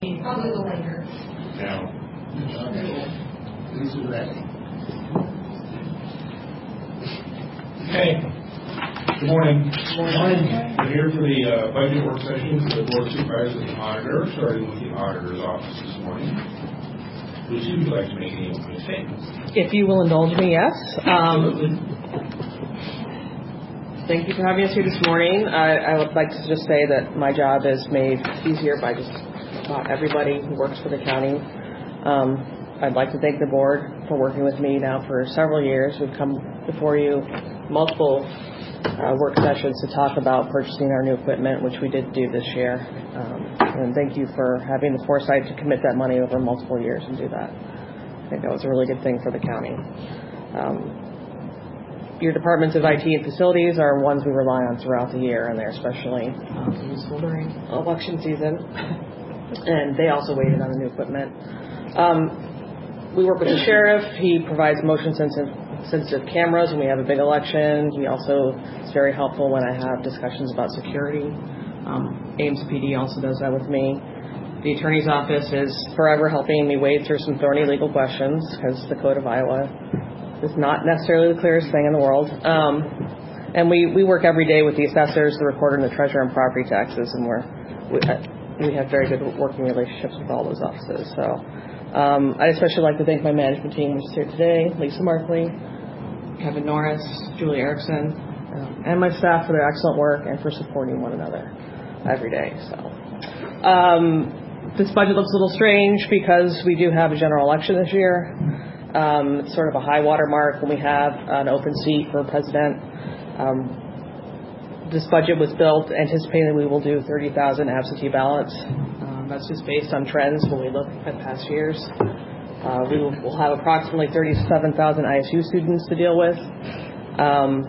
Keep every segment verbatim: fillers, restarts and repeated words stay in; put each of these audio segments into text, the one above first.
Probably a little later. Now, Who's ready? okay. Good morning. Good morning. We're here for the uh, budget work session for the Board of Supervisors and the Auditor, starting with the Auditor's office this morning. Lucy, would you like to make any opening statements? If you will indulge me, yes. Um, thank you for having us here this morning. I, I would like to just say that my job is made easier by just about everybody who works for the county. Um, I'd like to thank the board for working with me now for several years. We've come before you multiple uh, work sessions to talk about purchasing our new equipment, which we did do this year. Um, and thank you for having the foresight to commit that money over multiple years and do that. I think that was a really good thing for the county. Um, your departments of I T and facilities are ones we rely on throughout the year, and they're especially um, useful during election season. And they also waited on the new equipment. Um, we work with the sheriff. He provides motion sensitive, sensitive cameras when we have a big election. He also is very helpful when I have discussions about security. Um, Ames P D also does that with me. The attorney's office is forever helping me wade through some thorny legal questions because the Code of Iowa is not necessarily the clearest thing in the world. Um, and we, we work every day with the assessors, the recorder, and the treasurer on property taxes, and we're we, we have very good working relationships with all those offices. So um, I'd especially like to thank my management team who's here today, Lisa Markley, Kevin Norris, Julie Erickson, um, and my staff for their excellent work and for supporting one another every day. So um, this budget looks a little strange because we do have a general election this year. Um, it's sort of a high water mark when we have an open seat for president. Um, This budget was built anticipating that we will do thirty thousand absentee ballots. Um, that's just based on trends when we look at past years. Uh, we will we'll have approximately thirty-seven thousand I S U students to deal with. Um,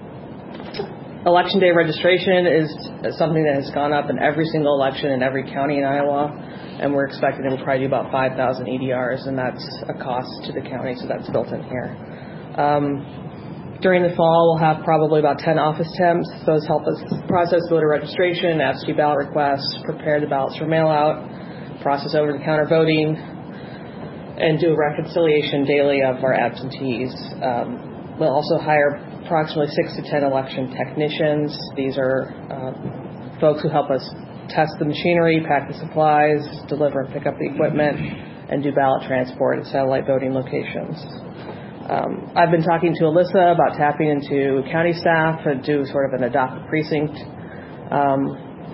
election day registration is something that has gone up in every single election in every county in Iowa, and we're expecting that we'll probably do about five thousand E D Rs, and that's a cost to the county, so that's built in here. Um, During the fall, we'll have probably about ten office temps. Those help us process voter registration, absentee ballot requests, prepare the ballots for mail-out, process over-the-counter voting, and do a reconciliation daily of our absentees. Um, we'll also hire approximately six to ten election technicians. These are uh, folks who help us test the machinery, pack the supplies, deliver and pick up the equipment, and do ballot transport at satellite voting locations. Um, I've been talking to Alyssa about tapping into county staff and do sort of an adopt a precinct um,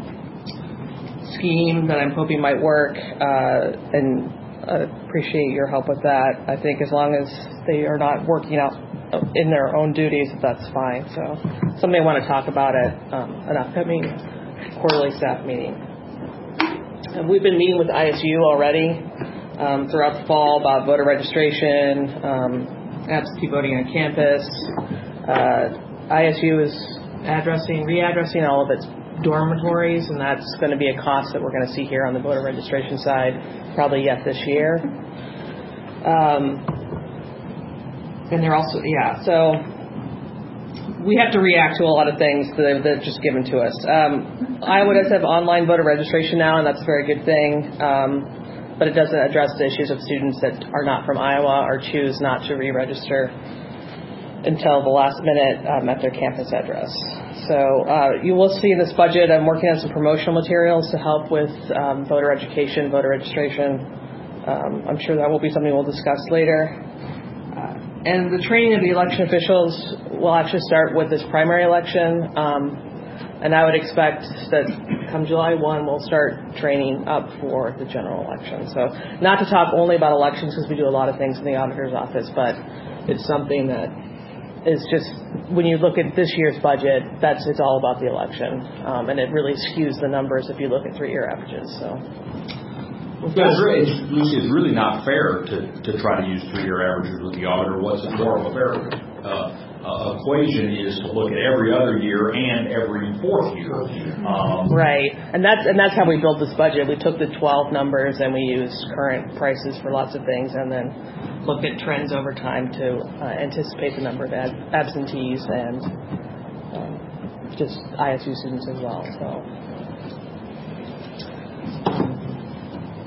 scheme that I'm hoping might work, uh, and I appreciate your help with that. I think as long as they are not working out in their own duties, that's fine. So something I want to talk about at um, an upcoming quarterly staff meeting. And we've been meeting with I S U already um, throughout the fall about voter registration, um, absentee voting on campus. Uh, I S U is addressing, readdressing all of its dormitories, and that's going to be a cost that we're going to see here on the voter registration side probably yet this year. Um, and they're also, yeah, so we have to react to a lot of things that are, that are just given to us. Um, Iowa does have online voter registration now, and that's a very good thing. Um, but it doesn't address the issues of students that are not from Iowa or choose not to re-register until the last minute um, at their campus address. So uh, you will see in this budget, I'm working on some promotional materials to help with um, voter education, voter registration. Um, I'm sure that will be something we'll discuss later. Uh, and the training of the election officials will actually start with this primary election. Um, And I would expect that come July first, we'll start training up for the general election. So not to talk only about elections because we do a lot of things in the auditor's office, but it's something that is just, when you look at this year's budget, that's it's all about the election. Um, and it really skews the numbers if you look at three-year averages. So. Yeah, it's, really, it's, it's really not fair to, to try to use three-year averages with the auditor. What's more of a fair uh, Uh, equation is to look at every other year and every fourth year. Um, right, and that's and that's how we built this budget. We took the twelve numbers and we used current prices for lots of things, and then looked at trends over time to uh, anticipate the number of ad- absentees and um, just I S U students as well. So.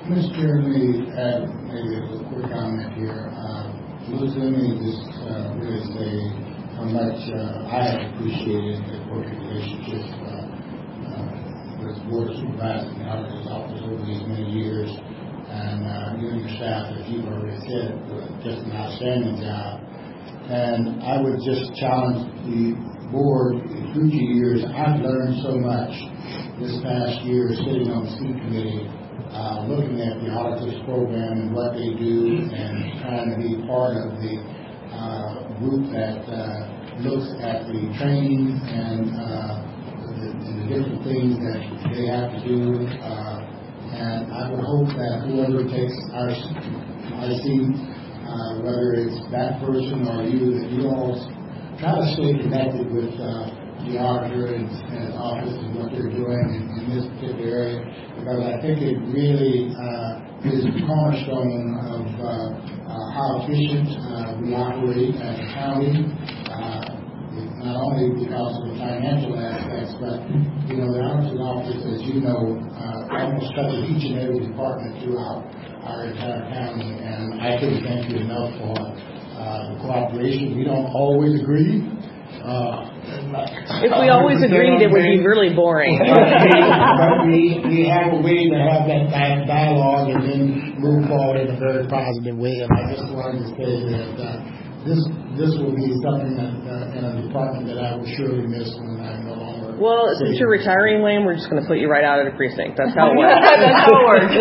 Mister Chairman, add maybe a quick comment here. Uh, Let me just uh, really say how much uh, I have appreciated the working relationship uh, uh, with the Board of Supervisors and the Auditor's Office over these many years. And uh, you and your staff, as you've already said, uh, just an outstanding job. And I would just challenge the board in future years. I've learned so much this past year sitting on the Seat Committee, uh, looking at the auditors program and what they do and trying to be part of the uh, group that uh, looks at the training and, uh, the, and the different things that they have to do. Uh, and I would hope that whoever takes our, our seat, uh, whether it's that person or you, that you all try to stay connected with uh, the auditor and, and office and what they're doing in, in this particular area, because I think it really uh, is the cornerstone of uh, uh, how efficient uh, we operate as a county, uh, not only because of the financial aspects, but, you know, the auditor's office, as you know, uh, almost touches each and every department throughout our entire county, and I couldn't thank you enough for uh, the cooperation. We don't always agree. Uh, If we always agreed, it would be really boring. But we, we have a way to have that di- dialogue and then move forward in a very positive way. And I just wanted to say that uh, this this will be something that uh, in a department that I will surely miss when I'm no longer. Well, since you're retiring, Wayne, we're just going to put you right out of the precinct. That's how it works. That's how it works.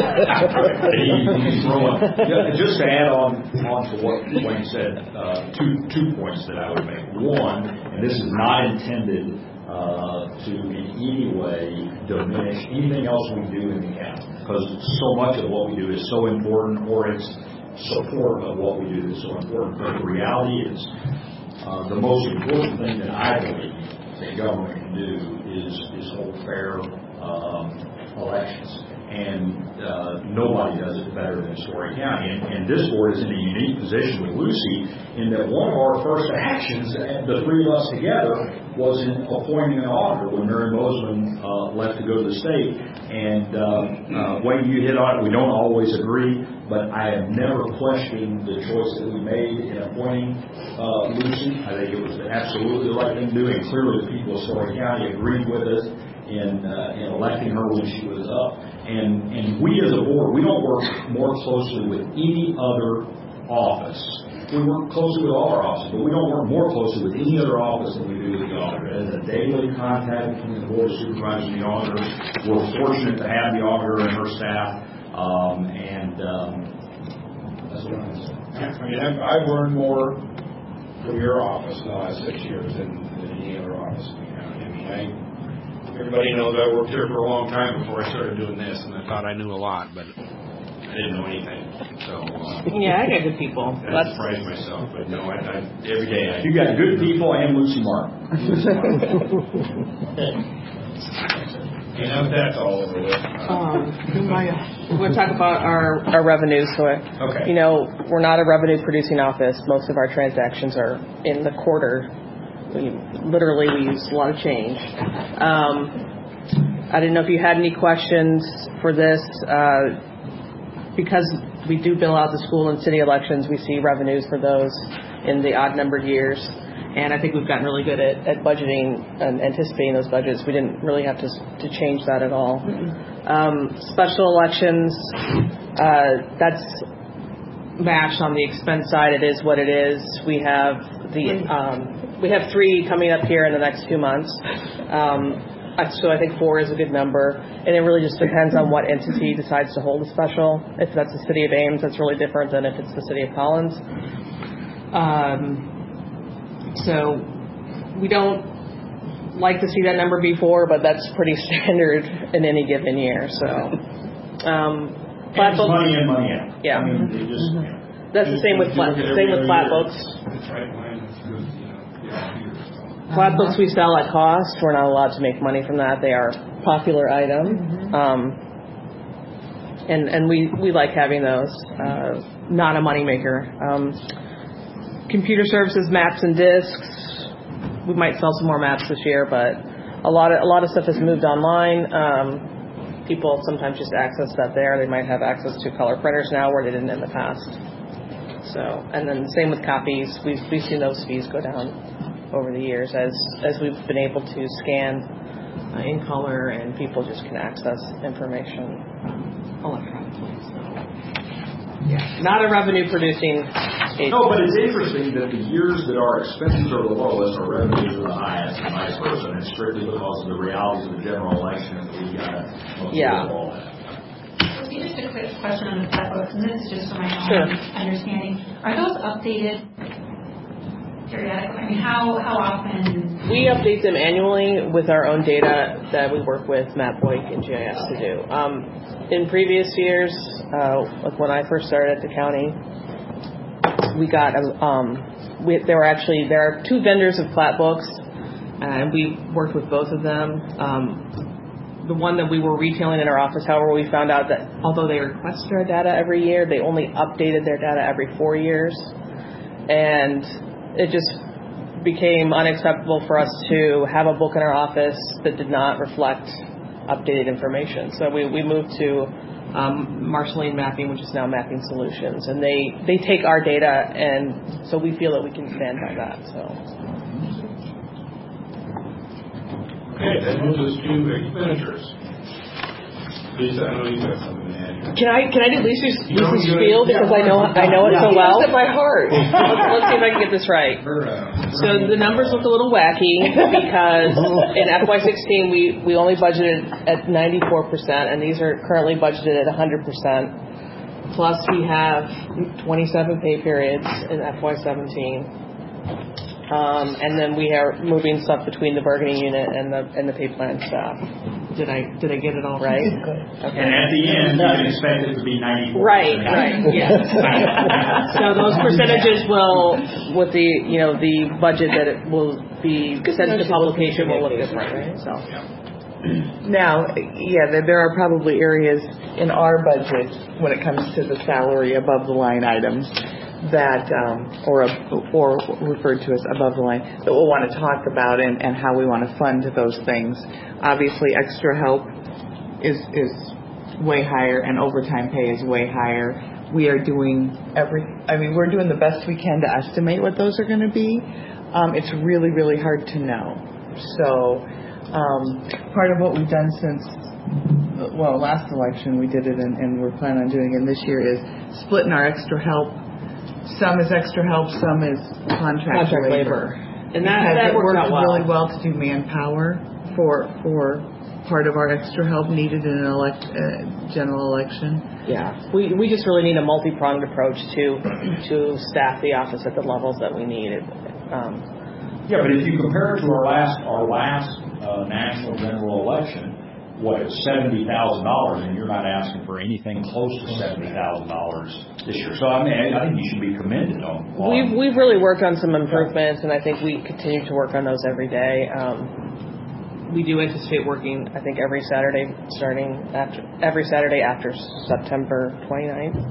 Yeah, just to add on, on to what Wayne said, uh, two two points that I would make. One, and this is not intended uh, to in any way diminish anything else we do in the county, because so much of what we do is so important, or it's support of what we do is so important. But the reality is, uh, the most important thing that I believe that government can do is is hold fair um, elections, and uh, nobody does it better than Story County. And, and this board is in a unique position with Lucy in that one of our first actions, the three of us together, was in appointing an auditor when Mary Moseman uh, left to go to the state. And uh, uh, Wayne, you hit on it. We don't always agree, but I have never questioned the choice that we made in appointing uh, Lucy. I think it was absolutely the right thing to do, and clearly the people of Story County agreed with us in, uh, in electing her when she was up. And, and we as a board, we don't work more closely with any other office. We work closely with all our offices, but we don't work more closely with any other office than we do with the auditor. There's a daily contact between the board of supervisors and the auditor. We're fortunate to have the auditor and her staff, um, and um, that's what I'm going to say. I mean, I've, I've learned more from your office in the last six years than, than any other office in the county. I mean, I, everybody knows I worked here for a long time before I started doing this, and I thought I knew a lot, but I didn't know anything. So uh, Yeah, I got good people. I That's surprised myself, but no, I, I every day I. You got good people and Lucy Martin. And now that's all over with. Um, we're going to talk about our, our revenues. So, Okay. you know, we're not a revenue producing office. Most of our transactions are in the quarter. We literally we use a lot of change. Um, I didn't know if you had any questions for this. Uh, because we do bill out the school and city elections, we see revenues for those in the odd numbered years. And I think we've gotten really good at, at budgeting and anticipating those budgets. We didn't really have to to change that at all. Um, special elections, uh, that's matched on the expense side. It is what it is. We have the um, we have three coming up here in the next two months. Um, so I think four is a good number. And it really just depends on what entity decides to hold a special. If that's the city of Ames, that's really different than if it's the city of Collins. Um, So we don't like to see that number before, but that's pretty standard in any given year. So um, Flat books, money in, money out. Yeah, I mean, they just, mm-hmm. that's the same with flat. Same with flat books. That's right, mine is good, you know, yeah, here, so. Flat books we sell at cost. We're not allowed to make money from that. They are a popular item, mm-hmm. um, and and we we like having those. Uh, not a moneymaker. Um, Computer services, maps and discs. We might sell some more maps this year, but a lot of a lot of stuff has moved online. Um, people sometimes just access that there. They might have access to color printers now where they didn't in the past. So, and then same with copies. We've, we've seen those fees go down over the years as, as we've been able to scan uh, in color and people just can access information um, electronically. So, yeah, not a revenue producing agency. No, but it's interesting that the years that our expenses are the lowest, our revenues are the highest, and vice versa. And it's strictly because of the realities of the general election that we've got to yeah. all that. Just a quick question on the plat books, and this is just for my own sure. understanding. Are those updated periodically? I mean, how how often? We update them annually with our own data that we work with Matt Boyk and G I S to do. Um, in previous years, uh, like when I first started at the county, we got um, we, there were actually there are two vendors of plat books, and we worked with both of them. Um, The one that we were retailing in our office, however, we found out that although they requested our data every year, they only updated their data every four years. And it just became unacceptable for us to have a book in our office that did not reflect updated information. So we, we moved to um, Marceline Mapping, which is now Mapping Solutions. And they, they take our data, and so we feel that we can stand by that. So. Okay, that moves us to expenditures. Lisa, I know you got something to add here. Can I can I do Lisa's, You know, Lisa's you spiel know, because yeah, I know I know it so yeah. well. It's by heart. let's, let's see if I can get this right. Her, uh, So the numbers look a little wacky because in F Y sixteen we, we only budgeted at ninety-four percent, and these are currently budgeted at one hundred percent. Plus we have twenty-seven pay periods in F Y seventeen. Um, and then we are moving stuff between the bargaining unit and the and the pay plan staff. Did I did I get it all right? Okay. And at the end, you can expect it to be ninety-four. Right, right, yes. So those percentages will, with the you know the budget that it will be sent to publication will look different, right? So. Now, yeah, there, there are probably areas in our budget when it comes to the salary above the line items that, um, or or referred to as above the line, that we'll want to talk about and, and how we want to fund those things. Obviously, extra help is is way higher, and overtime pay is way higher. We are doing every, I mean, we're doing the best we can to estimate what those are going to be. Um, it's really, really hard to know. So, um, part of what we've done since, well, last election we did it, and, and we're planning on doing it this year, is splitting our extra help. Some is extra help, some is contract, Contract labor. labor. And that, because that it worked works out well. really well to do manpower for for part of our extra help needed in an elect, uh, general election. Yeah, we we just really need a multi-pronged approach to to staff the office at the levels that we need. Um, Yeah, but if you compare it to our last our last uh, national general election, what, it was seventy thousand dollars, and you're not asking for anything close to seventy thousand dollars this year. So I mean, I think you should be commended on. on we've we've really worked on some improvements, and I think we continue to work on those every day. Um, we do anticipate working, I think, every Saturday starting after every Saturday after September twenty-ninth.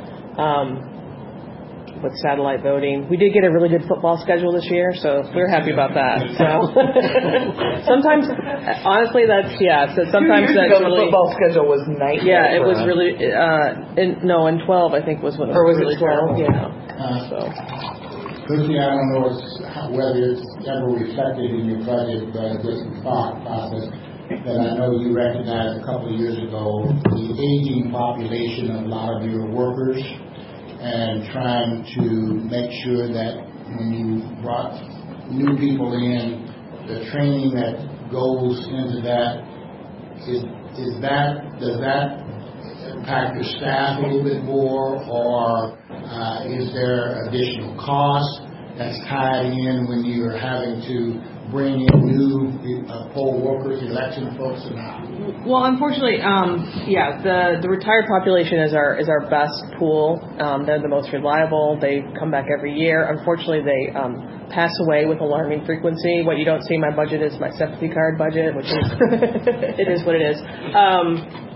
Um, with satellite voting. We did get a really good football schedule this year, so we're happy about that. So sometimes, honestly, that's, yeah, so sometimes Two years that's ago, really... the football schedule was nightmare. Yeah, it for was us. really, uh, in, no, in twelve, I think, was when it was, Or was it really twelve? terrible. Yeah. Uh, So, Lucy, I don't know it's- how- whether it's ever reflected in your budget, but just a thought process that I know you recognized a couple of years ago, the aging population of a lot of your workers, and trying to make sure that when you brought new people in, the training that goes into that, is, is that, does that impact your staff a little bit more, or uh, is there additional cost that's tied in when you're having to bring in new uh, poll workers, election folks, or not? well, unfortunately, um, yeah, the, the retired population is our is our best pool. Um, they're the most reliable. They come back every year. Unfortunately, they um, pass away with alarming frequency. What you don't see in my budget is my sympathy card budget, which is it is what it is. Um,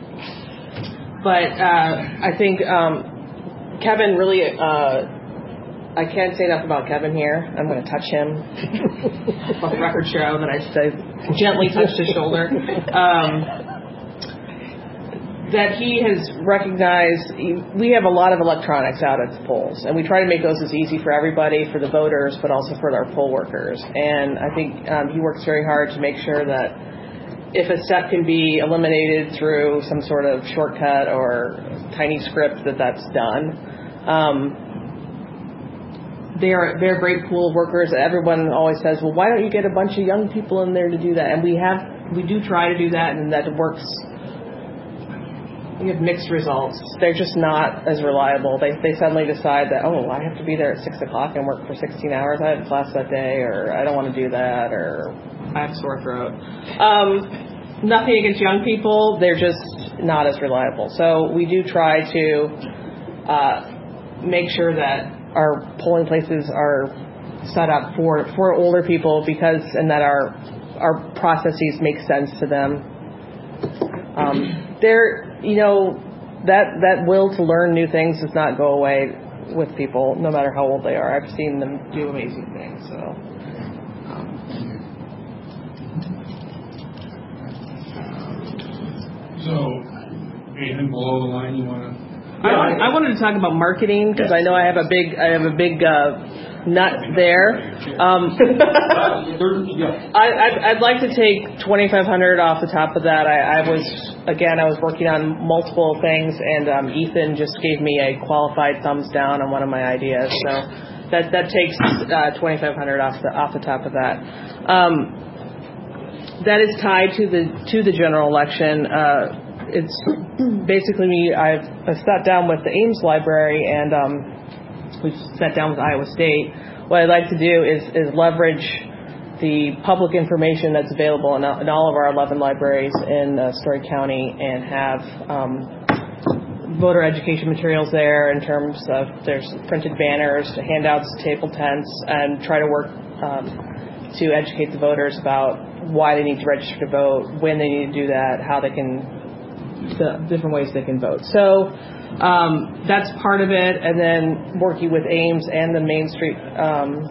but uh, I think um, Kevin really. Uh, I can't say enough about Kevin here. I'm going to touch him. Let the record show that I said, gently touched his shoulder. Um, that he has recognized. We have a lot of electronics out at the polls, and we try to make those as easy for everybody, for the voters, but also for our poll workers. And I think um, he works very hard to make sure that if a step can be eliminated through some sort of shortcut or tiny script, that that's done. Um, they're they're great pool workers. Everyone always says, well, why don't you get a bunch of young people in there to do that? And we have we do try to do that, and that works. We have mixed results. They're just not as reliable. They they suddenly decide that, oh, I have to be there at six o'clock and work for sixteen hours. I have class that day, or I don't want to do that, or I have a sore throat. Um, nothing against young people. They're just not as reliable. So we do try to uh, make sure that our polling places are set up for, for older people, because and that our our processes make sense to them. Um, they're you know that that will to learn new things does not go away with people, no matter how old they are. I've seen them do amazing things. So. Um, So, anything below the line you want to? I, I wanted to talk about marketing, because I know I have a big I have a big uh, nut there. Um, I, I'd, I'd like to take twenty-five hundred off the top of that. I, I was again I was working on multiple things, and um, Ethan just gave me a qualified thumbs down on one of my ideas. So that that takes uh, twenty-five hundred off the off the top of that. Um, that is tied to the to the general election. Uh, It's basically me. I've, I've sat down with the Ames Library, and um, we've sat down with Iowa State. What I'd like to do is, is leverage the public information that's available in, in all of our eleven libraries in uh, Story County, and have um, voter education materials there in terms of there's printed banners, handouts, table tents, and try to work um, to educate the voters about why they need to register to vote, when they need to do that, how they can. The different ways they can vote. So um, that's part of it, and then working with Ames and the Main Street, um,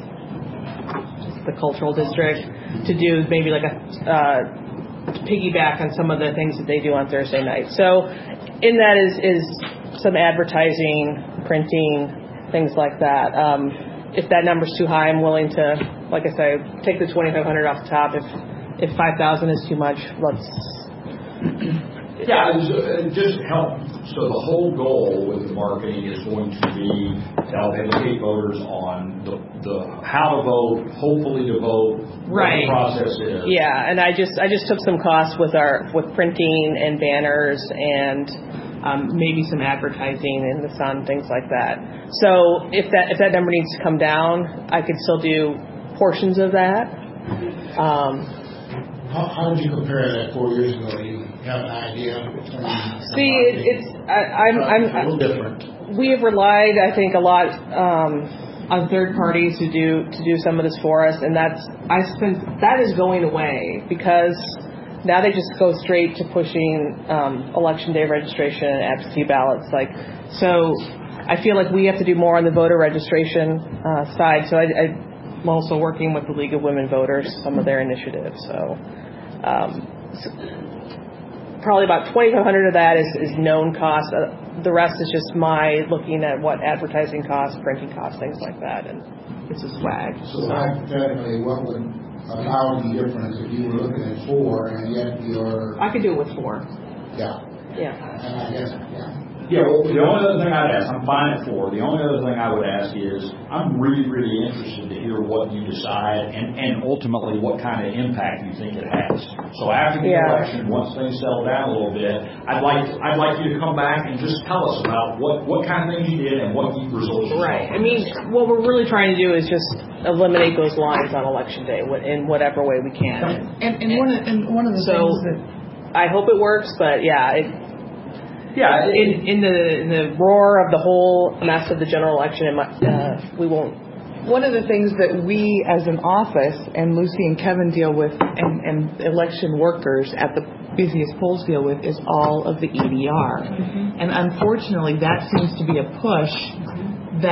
the cultural district, to do maybe like a uh, to piggyback on some of the things that they do on Thursday night. So in that is is some advertising, printing, things like that. Um, if that number's too high, I'm willing to, like I say, take the twenty-five hundred off the top. If if five thousand is too much, let's. Yeah, it was, uh, just help. So the whole goal with the marketing is going to be to help educate voters on the, the how to vote, hopefully to vote, right. What the process is. Yeah, and I just I just took some costs with our with printing and banners and um, maybe some advertising in the Sun, things like that. So if that if that number needs to come down, I could still do portions of that. Um, How, how did you compare that four years ago? Do you have an idea? See, it, it's I, I'm I'm a little different. We have relied, I think, a lot um, on third parties who do to do some of this for us, and that's I spent that is going away, because now they just go straight to pushing um, election day registration and absentee ballots. Like, so I feel like we have to do more on the voter registration uh, side. So I, I'm also working with the League of Women Voters, some of their initiatives. So. Um, so probably about twenty-five hundred of that is, is known cost. Uh, the rest is just my looking at what advertising costs, printing costs, things like that, and it's a swag. So hypothetically, what would allow the difference if you were looking at four and yet you're... I could do it with four. Yeah. Yeah. And I guess, yeah. Yeah, well, the only other thing I'd ask, I'm fine at four. The only other thing I would ask is, I'm really, really interested to hear what you decide and, and ultimately what kind of impact you think it has. So after the yeah. election, once things settle down a little bit, I'd like I'd like you to come back and just tell us about what, what kind of things you did and what you results you saw. Right. I mean, what we're really trying to do is just eliminate those lines on election day in whatever way we can. And, and one of and one of the so things that I hope it works, but yeah. It, Yeah, in in the in the roar of the whole mess of the general election, uh, we won't. One of the things that we, as an office, and Lucy and Kevin deal with, and, and election workers at the busiest polls deal with, is all of the E D R. Mm-hmm. And unfortunately, that seems to be a push that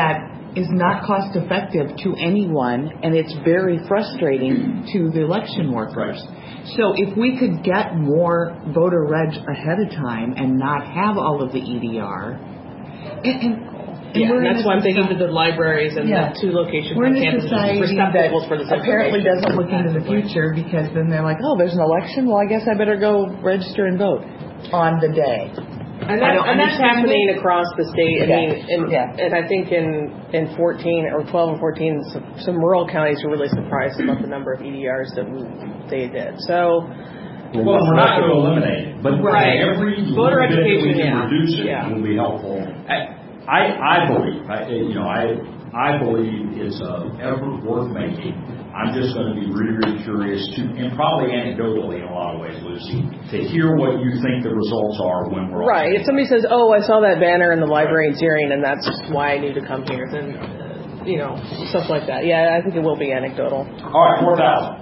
is not cost effective to anyone, and it's very frustrating to the election workers. So if we could get more voter reg ahead of time and not have all of the E D R, and, and, and Yeah, we're and in that's a why I'm thinking to society- the libraries and Yeah. the two locations We're on in a campus society receptacles for that this apparently information. doesn't look into the future, because then they're like, oh, there's an election? Well, I guess I better go register and vote on the day. And, I that, don't and that's understand happening it. across the state. I Yeah. mean, and, Yeah. and I think in, in fourteen or twelve and fourteen, some, some rural counties were really surprised about the number of E D Rs that we, they did. So, Well, we're not going to eliminate it, but Right. every Voter little bit that we education, can yeah. reduce it Yeah. will be helpful. I, I, I believe, I, you know, I, I believe it's an effort worth making. I'm just going to be really, really curious to, and probably anecdotally in a lot of ways, Lucy, to hear what you think the results are when we're all right. If somebody says, oh, I saw that banner in the library in Syrian and that's why I need to come here, then, uh, you know, stuff like that. Yeah, I think it will be anecdotal. All right, four thousand.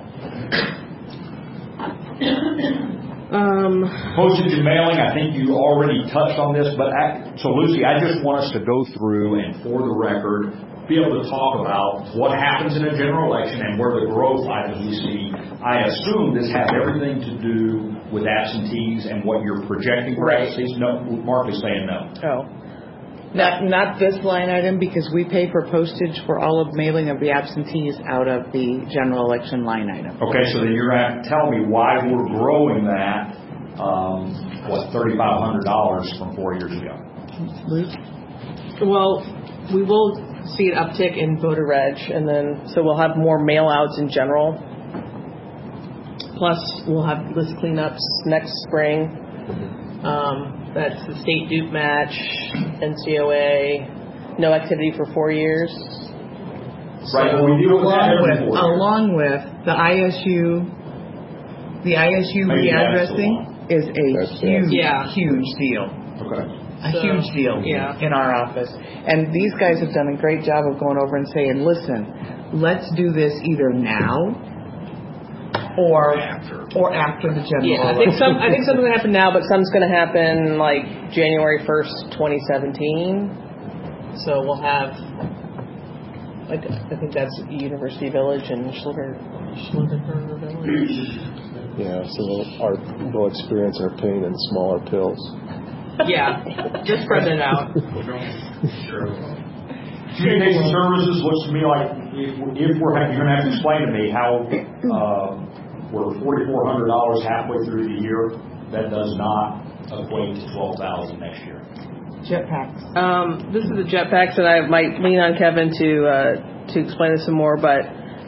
Um, Postage and mailing, I think you already touched on this, but I, so Lucy, I just want us to go through and for the record, be able to talk about what happens in a general election and where the growth items we see. I assume this has everything to do with absentees and what you're projecting for Right. absentees. No, Mark is saying no. oh. Not not this line item, because we pay for postage for all of mailing of the absentees out of the general election line item. Okay, so then you're going to have to tell me why we're growing that, um, what, thirty-five hundred dollars from four years ago. Luke? Well, we will see an uptick in voter reg, and then so we'll have more mail outs in general. Plus, we'll have list cleanups next spring. Um, that's the state dupe match, N C O A, no activity for four years. Right, well, we deal with that Along every with, four years. along with the I S U, the I S U Maybe that's the readdressing one. is a That's- huge, Yeah. huge deal. Okay. A So, huge deal yeah. in our office. And these guys have done a great job of going over and saying, listen, let's do this either now or After. or after the general Yeah, I think election. some. I think something's gonna happen now, but some's gonna happen like January first, twenty seventeen. So we'll have, like, I think that's University Village and Schluter, Schluter Village. Yeah, so they'll, our, they'll experience our pain in smaller pills. Yeah, just spread it out. Sure. Communication services looks to me like if, if we're, you're going to have to explain to me how uh, we're forty-four hundred dollars halfway through the year. That does not equate to twelve thousand next year. Jetpacks. Um, this is the jetpacks, and I might lean on Kevin to uh, to explain this some more. But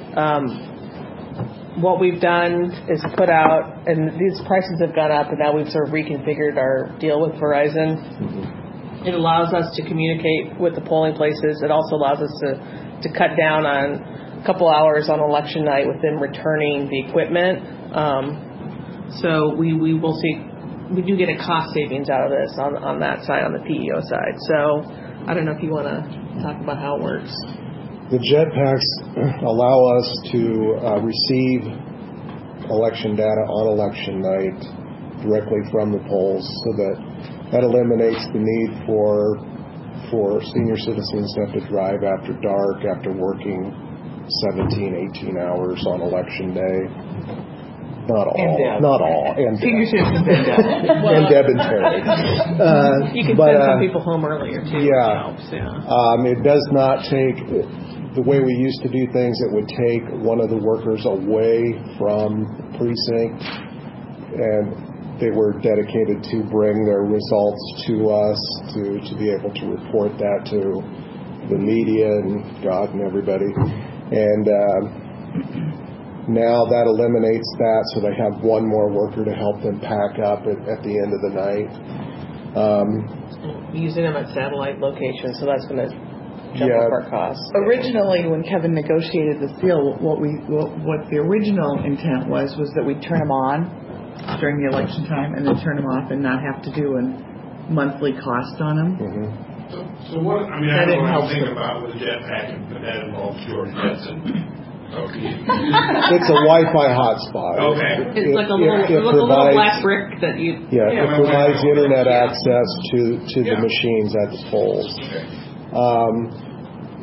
um, what we've done is put out, and these prices have gone up, and now we've sort of reconfigured our deal with Verizon. It allows us to communicate with the polling places. It also allows us to, to cut down on a couple hours on election night with them returning the equipment. Um, so we, we will see, we do get a cost savings out of this on, on that side, on the P E O side. So I don't know if you want to talk about how it works. The jetpacks allow us to uh, receive election data on election night directly from the polls, so that that eliminates the need for for senior citizens to have to drive after dark, after working seventeen, eighteen hours on election day. Not all. And Deb. Not all. And Senior Deb. citizens and Deb. And Deb and Terry. Uh, You can but, send uh, some people home earlier too. yeah. Which helps, yeah. Um, it does not take, the way we used to do things, it would take one of the workers away from the precinct, and they were dedicated to bring their results to us, to, to be able to report that to the media and God and everybody. And uh, now that eliminates that, so they have one more worker to help them pack up at, at the end of the night. Um, Using them at satellite locations, so that's going to jump Yeah. up our costs. Originally, when Kevin negotiated this deal, what we what, what the original intent was was that we turn them on during the election time and then turn them off and not have to do a monthly cost on them. mhm. So, so what, I mean, I That don't know what I'm helps thinking them. about with the jetpack, but that involves George Jetson. Okay. It's a Wi-Fi hotspot. Okay. It's It- like a it- little, it like a little provides- black brick that you. Yeah, Yeah, it my provides wife- internet Yeah. access to, to the Yeah. machines at the polls. Okay. Um,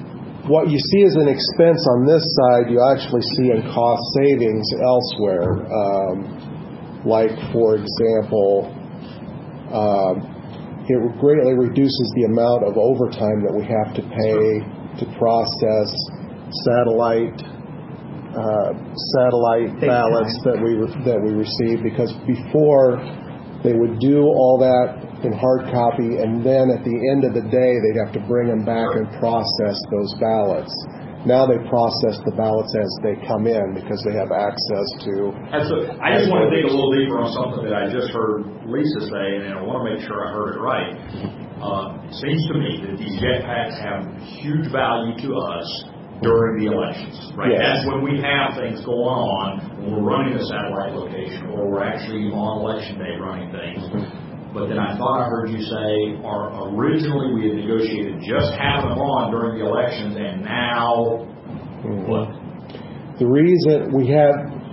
what you see as an expense on this side, you actually see in cost savings elsewhere. Um, like, for example, um, it greatly reduces the amount of overtime that we have to pay to process satellite uh, satellite Big ballots time. that we that we receive, because before they would do all that in hard copy, and then at the end of the day they'd have to bring them back and process those ballots. Now they process the ballots as they come in because they have access to. And so I just want to dig a little deeper on something that I just heard Lisa say, and I want to make sure I heard it right. Uh, it seems to me that these jetpacks have huge value to us during the elections, right? Yes. That's when we have things going on, when we're running a satellite location, or we're actually on election day running things. But then I thought I heard you say, or originally we had negotiated just having them on during the elections, and now Mm-hmm. what? The reason we have,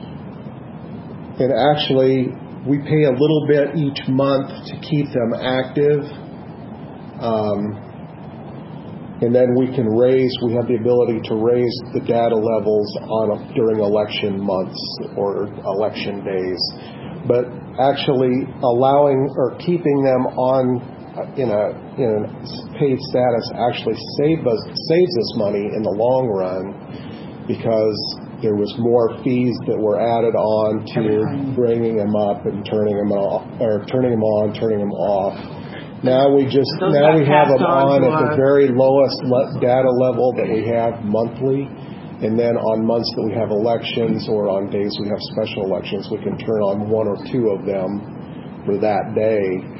and actually we pay a little bit each month to keep them active, um, and then we can raise, we have the ability to raise the data levels on a, during election months or election days. But actually allowing or keeping them on in a in a paid status actually save us saves us money in the long run, because there was more fees that were added on to bringing them up and turning them off, or turning them on, turning them off. Now we just Those now got we have them passed on on to at the our- very lowest le- data level that we have monthly. And then on months that we have elections, or on days we have special elections, we can turn on one or two of them for that day.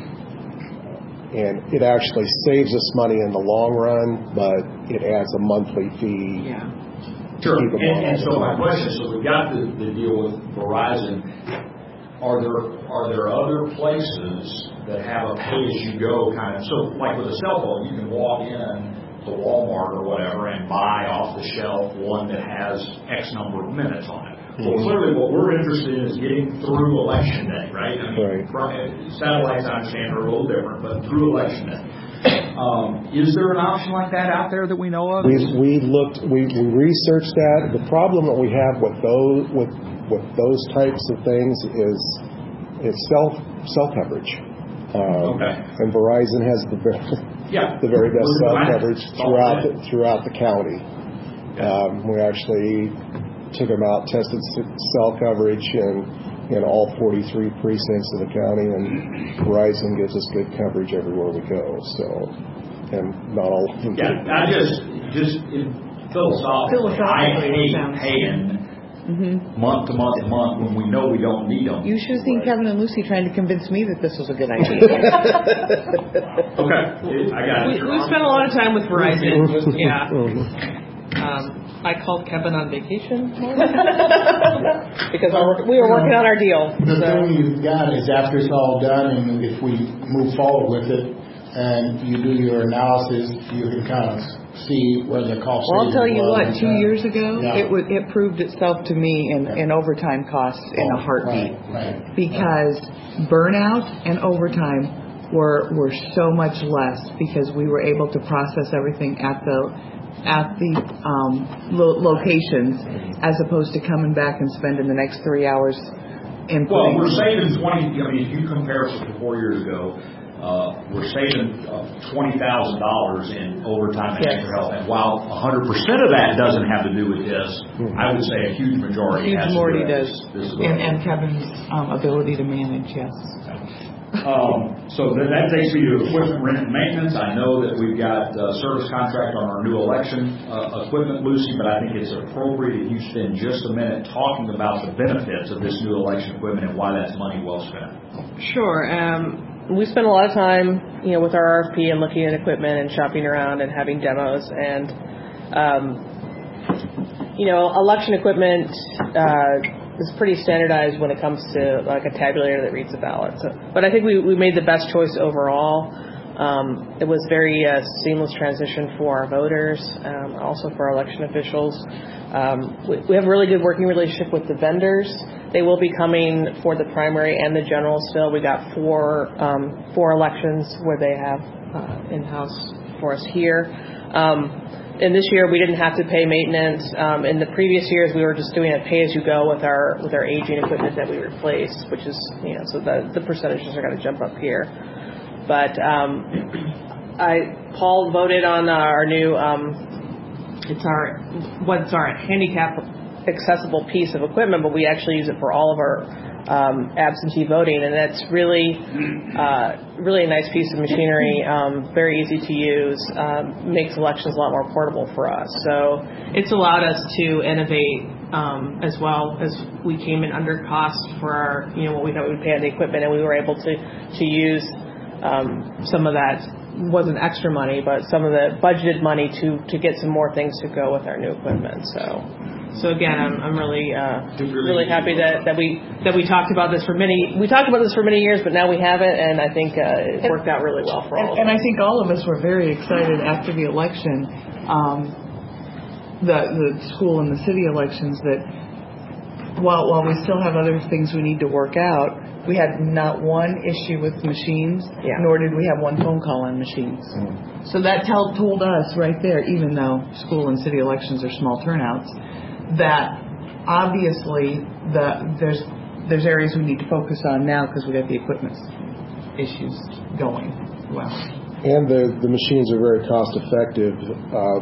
And it actually saves us money in the long run, but it adds a monthly fee. Yeah. Sure. Keep them And, on and all so the my time. question, so we've got the, the deal with Verizon. Are there are there other places that have a pay-as-you-go kind of, so like with a cell phone, you can walk in to Walmart or whatever and buy off the shelf one that has X number of minutes on it. Well, clearly what we're interested in is getting through election day, right? I mean, Right. satellites, I understand, are a little different, but through election day. Um, is there an option like that out there that we know of? We we looked we, we researched that. The problem that we have with those with with those types of things is it's cell cell coverage. Um, Okay. And Verizon has the very, Yeah. the very best cell Right. coverage throughout the, throughout the county. Um, we actually took them out, tested s- cell coverage in in all forty-three precincts of the county, and Verizon gives us good coverage everywhere we go. So, and not all of them. Yeah, I just, just in philosophically, I Philosophically, it hate sounds- paying Mm-hmm. month to month to month when we know we don't need them. You should have seen Right. Kevin and Lucy trying to convince me that this was a good idea. Okay, I got We, it. we spent a lot of time with Verizon. Yeah. Mhm. Um, I called Kevin on vacation because we were, we were working on our deal. The So. thing you've got is after it's all done, and if we move forward with it, and you do your analysis, you can kind of see where the cost Well, I'll tell savings you was what, and two kind of- years ago, Yeah. it was, it proved itself to me in, in overtime costs in a heartbeat. Right, right. Because burnout and overtime were were so much less because we were able to process everything at the at the um, lo- locations, as opposed to coming back and spending the next three hours inputting. Well, we're saving twenty, I mean, if you compare us to four years ago, uh, we're saving uh, twenty thousand dollars in overtime and Yes. extra help. And while one hundred percent of that doesn't have to do with this, I would say a huge majority Huge has to do majority with does, this. this and, and Kevin's um, ability to manage, yes. Um, so that, that takes me to equipment rent and maintenance. I know that we've got a service contract on our new election uh, equipment, Lucy, but I think it's appropriate if you spend just a minute talking about the benefits of this new election equipment and why that's money well spent. Sure. Um, we spent a lot of time, you know, with our R F P and looking at equipment and shopping around and having demos. And, um, you know, election equipment uh, is pretty standardized when it comes to like a tabulator that reads the ballot. So, but I think we, we made the best choice overall. Um, it was very uh, seamless transition for our voters, um, also for our election officials. Um, we, we have a really good working relationship with the vendors. They will be coming for the primary and the general still. We got four um, four elections where they have uh, in-house for us here. Um, and this year we didn't have to pay maintenance. Um, in the previous years we were just doing a pay-as-you-go with our with our aging equipment that we replaced, which is, you know, so the, the percentages are going to jump up here. But um, I Paul voted on our new, um, it's our, what's our handicap accessible piece of equipment, but we actually use it for all of our Um, absentee voting, and that's really, uh, really a nice piece of machinery. Um, very easy to use, um, makes elections a lot more portable for us. So it's allowed us to innovate um, as well as we came in under cost for our, you know, what we thought we'd pay on the equipment, and we were able to to use um, some of that. Wasn't extra money, but some of the budgeted money to to get some more things to go with our new equipment. So. So again, I'm, I'm really, uh, really happy that, that we that we talked about this for many. We talked about this for many years, but now we have it, and I think uh, it worked out really well for all of us. And I think all of us were very excited after the election, um, the the school and the city elections. That while while we still have other things we need to work out, we had not one issue with machines, yeah. nor did we have one phone call on machines. Mm. So that tell, told us right there, even though school and city elections are small turnouts, that obviously the there's there's areas we need to focus on now because we got the equipment issues going well. And the the machines are very cost effective uh,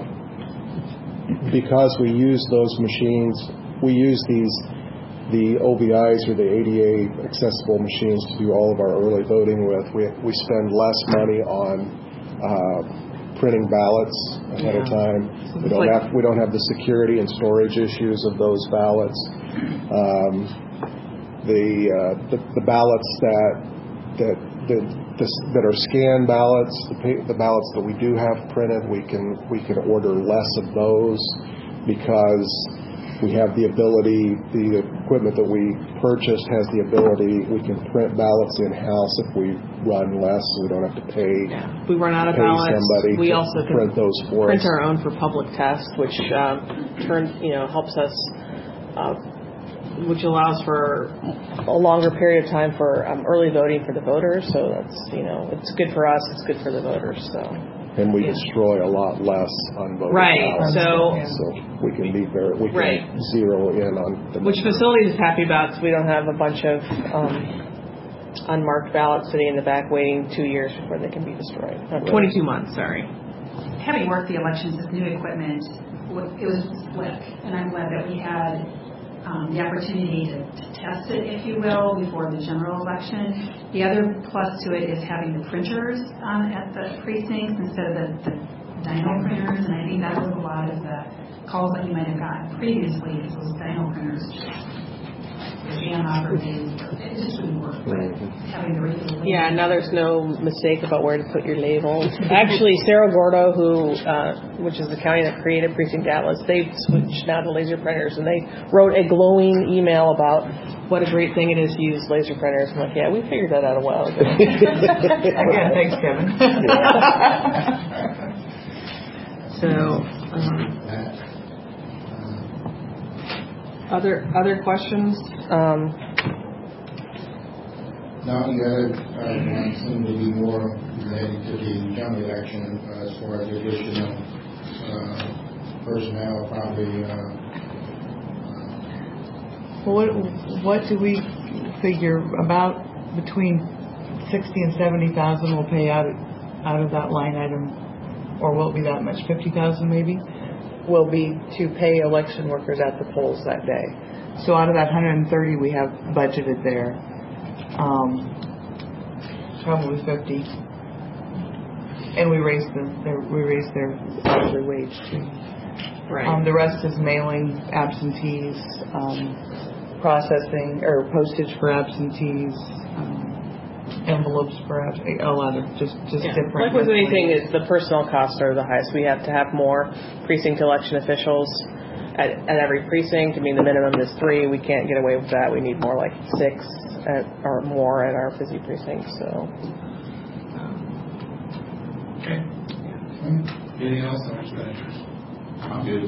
because we use those machines. We use these the O B Is or the A D A accessible machines to do all of our early voting with. We we spend less money on Uh, printing ballots ahead yeah. of time. We don't have we don't have the security and storage issues of those ballots. Um, the, uh, the the ballots that that that, that are scanned ballots, the, the ballots that we do have printed, we can we can order less of those because we have the ability. The equipment that we purchased has the ability. We can print ballots in-house if we run less, so we don't have to pay. Yeah. We run out of pay ballots. Somebody we to also print can those for print us. our own for public tests, which um, turns you know helps us, uh, which allows for a longer period of time for um, early voting for the voters. So that's you know it's good for us. It's good for the voters. So. And we yeah. destroy a lot less unvoted right. ballots. So, so we can be very we can right. zero in on the which number. facilities is happy about. So we don't have a bunch of um, unmarked ballots sitting in the back waiting two years before they can be destroyed. Uh, Twenty-two months. Sorry. Having worked the elections with new equipment, it was slick, and I'm glad that we had um, the opportunity to, to test it, if you will, before the general election. The other plus to it is having the printers um, at the precincts instead of the, the dyno printers, and I think that was a lot of the calls that you might have gotten previously. Those dyno printers just jam operating, it just wouldn't work. But having the regular yeah, now there's no mistake about where to put your labels. Actually, Sarah Gordo, who, uh, which is the county that created Precinct Atlas, they switched now to laser printers, and they wrote a glowing email about what a great thing it is to use laser printers. I'm like, yeah, we figured that out a while ago. Again, thanks, Kevin. so, um, other other questions? Um, Now, the other uh, one seemed to be more related to the general election uh, as far as the addition of uh, personnel, probably. Uh, Well, what what do we figure about between sixty and seventy thousand will pay out out of that line item, or will it be that much? Fifty thousand maybe will be to pay election workers at the polls that day. So out of that one hundred and thirty we have budgeted there, um, probably fifty, and we raised the their, we raised their hourly wage too. right. Um, the rest is mailing absentees. Um, processing or postage for absentees, um, envelopes for absentees, a lot of just, just yeah. different. Like with anything, is the personnel costs are the highest. We have to have more precinct election officials at, at every precinct. I mean, the minimum is three. We can't get away with that. We need more like six at, or more at our busy precincts. So. Okay. Anything else on expenditures? I'm good.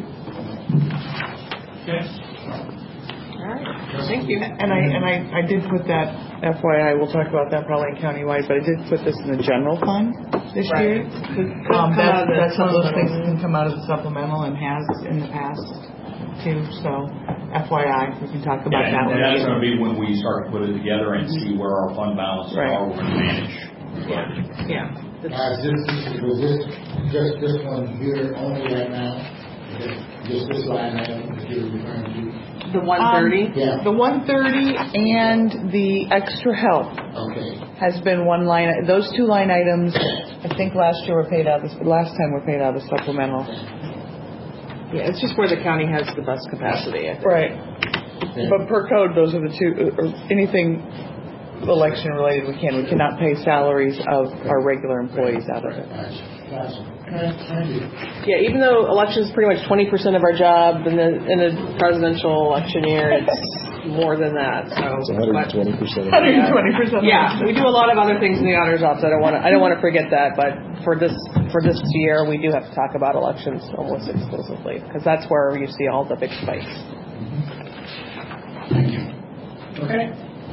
Okay. All right. Thank you. And I and I, I did put that F Y I. We'll talk about that probably in countywide, but I did put this in the general fund. this Right. year. Could Um, come out that's, of the that's one of those things supplemental. that can come out of the supplemental and has in the past too. So, F Y I, we can talk about Yeah, that and that's one. going to be when we start to put it together and see where our fund balances Right. are, we're going to manage. Yeah. Uh, this, this, was this, just this one here only right now? Is it just this line item that you're referring to? The one thirty? Yeah. The one thirty and the extra help Okay. has been one line. Those two line items, I think last year were paid out. This last time were paid out of supplemental. Yeah, it's just where the county has the best capacity, I think. Right. Yeah. But per code, those are the two. Or anything election related, we can. We cannot pay salaries of our regular employees out of it. Gotcha. Gotcha. Okay, thank you. Yeah, even though elections pretty much twenty percent of our job, in the in a presidential election year, it's more than that. So, It's one hundred twenty percent. one hundred twenty percent. yeah, we do a lot of other things in the auditor's office. I don't want to I don't want to forget that, but for this for this year, we do have to talk about elections almost exclusively because that's where you see all the big spikes. Thank you. Okay.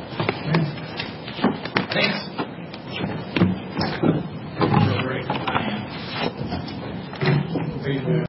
Thanks. Great.